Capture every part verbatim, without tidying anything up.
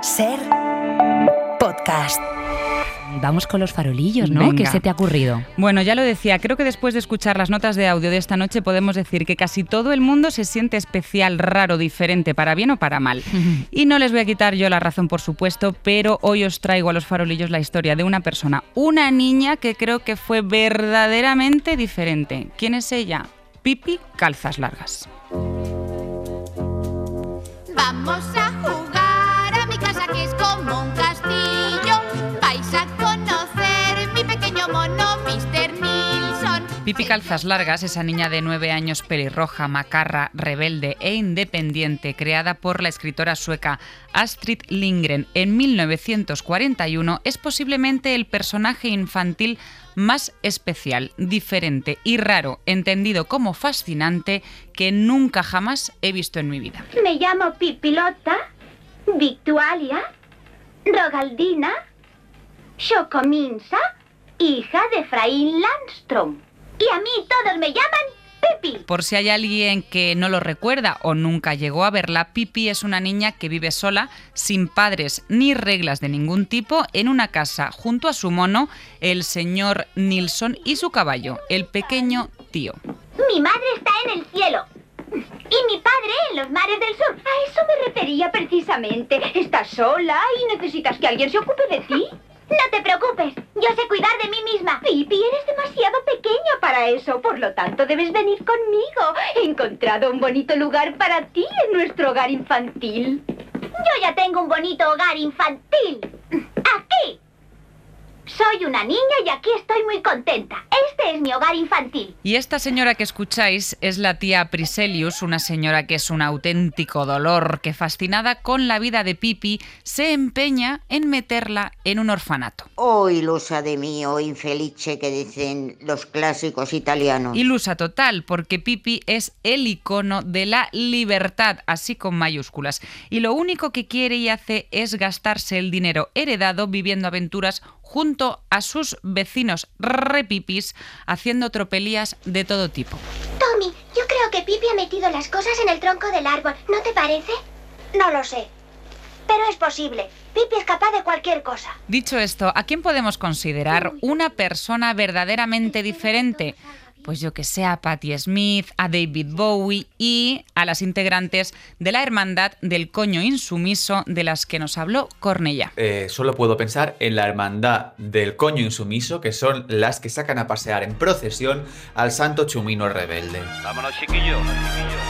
Ser podcast. Vamos con los farolillos, ¿no? Venga. ¿Qué se te ha ocurrido? Bueno, ya lo decía, creo que después de escuchar las notas de audio de esta noche podemos decir que casi todo el mundo se siente especial, raro, diferente, para bien o para mal. Y no les voy a quitar yo la razón, por supuesto, pero hoy os traigo a los farolillos la historia de una persona, una niña que creo que fue verdaderamente diferente. ¿Quién es ella? Pipi Calzas Largas. Vamos a jugar a mi casa que es como un castillo. Vais a conocer mi pequeño mono, mister Nilsson. Pipi Calzas Largas, esa niña de nueve años pelirroja, macarra, rebelde e independiente, creada por la escritora sueca Astrid Lindgren en mil novecientos cuarenta y uno, es posiblemente el personaje infantil más especial, diferente y raro, entendido como fascinante, que nunca jamás he visto en mi vida. Me llamo Pipilota, Victualia, Rogaldina, Chocominsa, hija de Efraín Landstrom. Y a mí todos me llaman Pipi. Por si hay alguien que no lo recuerda o nunca llegó a verla, Pipi es una niña que vive sola, sin padres ni reglas de ningún tipo, en una casa junto a su mono, el señor Nilsson, y su caballo, el pequeño Tío. Mi madre está en el cielo. Y mi padre en los mares del sur. A eso me refería precisamente. Estás sola y necesitas que alguien se ocupe de ti. No te preocupes, yo sé cuidar de mí misma. Pipi, eres demasiado pequeña para eso, por lo tanto debes venir conmigo. He encontrado un bonito lugar para ti en nuestro hogar infantil. Yo ya tengo un bonito hogar infantil. Aquí. Soy una niña y aquí estoy muy contenta. Este es mi hogar infantil. Y esta señora que escucháis es la tía Priselius, una señora que es un auténtico dolor, que fascinada con la vida de Pipi se empeña en meterla en un orfanato. Oh, ilusa de mí, oh infelice, que dicen los clásicos italianos. Ilusa total, porque Pipi es el icono de la libertad, así con mayúsculas. Y lo único que quiere y hace es gastarse el dinero heredado viviendo aventuras junto a sus vecinos repipis, haciendo tropelías de todo tipo. Tommy, yo creo que Pipi ha metido las cosas en el tronco del árbol. ¿No te parece? No lo sé. Pero es posible. Pipi es capaz de cualquier cosa. Dicho esto, ¿a quién podemos considerar una persona verdaderamente diferente? Pues yo que sé, a Patti Smith, a David Bowie y a las integrantes de la Hermandad del Coño Insumiso, de las que nos habló Cornellá. Eh, solo puedo pensar en la Hermandad del Coño Insumiso, que son las que sacan a pasear en procesión al Santo Chumino Rebelde. Vámonos, chiquillos, chiquillos.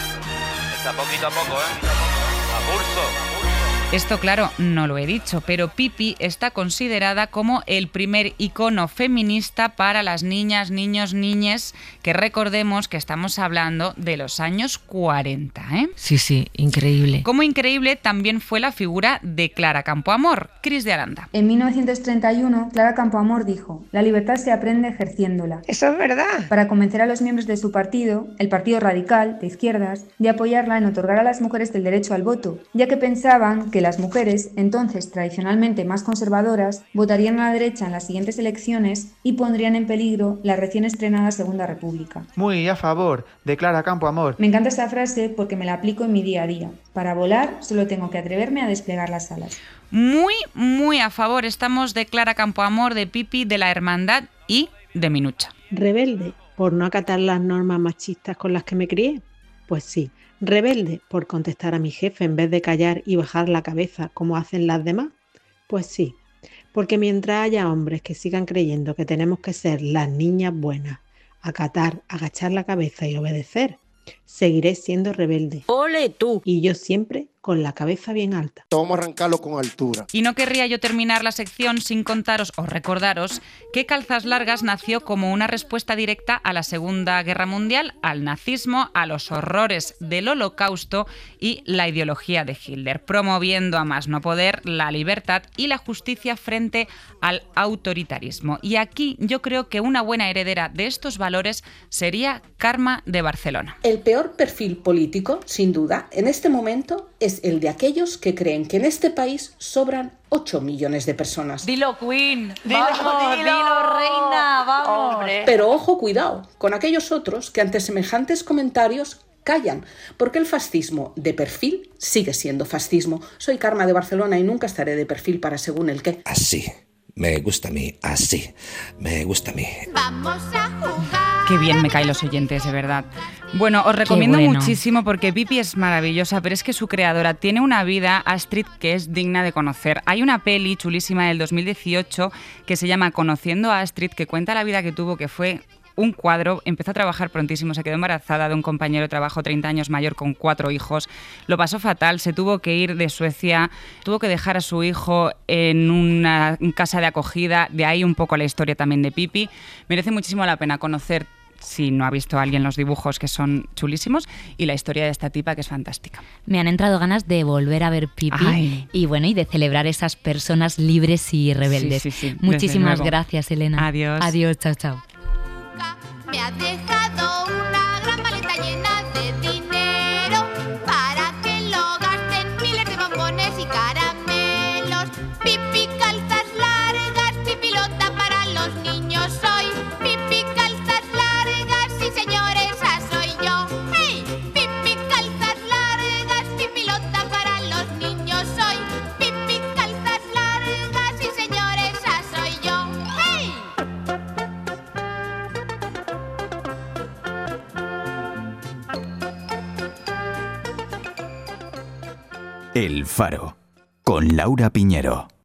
Está poquito a poco, ¿eh? A pulso, a pulso. Esto, claro, no lo he dicho, pero Pipi está considerada como el primer icono feminista para las niñas, niños, niñes, que recordemos que estamos hablando de los años cuarenta, ¿eh? Sí, sí, increíble. Como increíble también fue la figura de Clara Campoamor, Cris de Aranda. En mil novecientos treinta y uno, Clara Campoamor dijo: la libertad se aprende ejerciéndola. Eso es verdad. Para convencer a los miembros de su partido, el Partido Radical, de izquierdas, de apoyarla en otorgar a las mujeres el derecho al voto, ya que pensaban que las mujeres, entonces tradicionalmente más conservadoras, votarían a la derecha en las siguientes elecciones y pondrían en peligro la recién estrenada Segunda República. Muy a favor de Clara Campoamor. Me encanta esta frase porque me la aplico en mi día a día. Para volar solo tengo que atreverme a desplegar las alas. Muy, muy a favor estamos de Clara Campoamor, de Pipi, de la Hermandad y de Minucha. ¿Rebelde por no acatar las normas machistas con las que me crié? Pues sí. ¿Rebelde por contestar a mi jefe en vez de callar y bajar la cabeza como hacen las demás? Pues sí, porque mientras haya hombres que sigan creyendo que tenemos que ser las niñas buenas, acatar, agachar la cabeza y obedecer, seguiré siendo rebelde. ¡Ole tú! Y yo siempre con la cabeza bien alta. Vamos a arrancarlo con altura. Y no querría yo terminar la sección sin contaros o recordaros que Calzas Largas nació como una respuesta directa a la Segunda Guerra Mundial, al nazismo, a los horrores del Holocausto y la ideología de Hitler, promoviendo a más no poder la libertad y la justicia frente al autoritarismo. Y aquí yo creo que una buena heredera de estos valores sería Carme de Barcelona. El peor perfil político, sin duda, en este momento es el de aquellos que creen que en este país sobran ocho millones de personas. Dilo, Queen. Dilo, vamos, dilo. dilo, reina, vamos. Hombre. Pero ojo, cuidado, con aquellos otros que ante semejantes comentarios callan, porque el fascismo de perfil sigue siendo fascismo. Soy Karma de Barcelona y nunca estaré de perfil para según el qué. Así. Me gusta a mí, así. Me gusta a mí. Vamos a jugar. Qué bien me caen los oyentes, de verdad. Bueno, os recomiendo bueno. muchísimo porque Pippi es maravillosa, pero es que su creadora tiene una vida, Astrid, que es digna de conocer. Hay una peli chulísima del dos mil dieciocho que se llama Conociendo a Astrid, que cuenta la vida que tuvo, que fue un cuadro. Empezó a trabajar prontísimo, se quedó embarazada de un compañero de trabajo treinta años mayor con cuatro hijos. Lo pasó fatal, se tuvo que ir de Suecia, tuvo que dejar a su hijo en una casa de acogida. De ahí un poco la historia también de Pippi. Merece muchísimo la pena conocer, si no ha visto a alguien, los dibujos, que son chulísimos, y la historia de esta tipa, que es fantástica. Me han entrado ganas de volver a ver Pippi. Ay. Y bueno, y de celebrar esas personas libres y rebeldes. Sí, sí, sí, Muchísimas desde luego. gracias, Elena. Adiós. Adiós, chao, chao. Me ha dejado una gran maleta llena de dinero para que lo gasten miles de bombones y caramelos. Pipi, calzas largas, pipilota para los niños soy. Pipi, calzas largas, sí señores, esa soy yo. ¡Hey! Pipi, calzas largas, pipilota para los niños soy. Pipi, calzas largas, sí señores, esa soy yo. ¡Hey! El Faro, con Laura Piñero.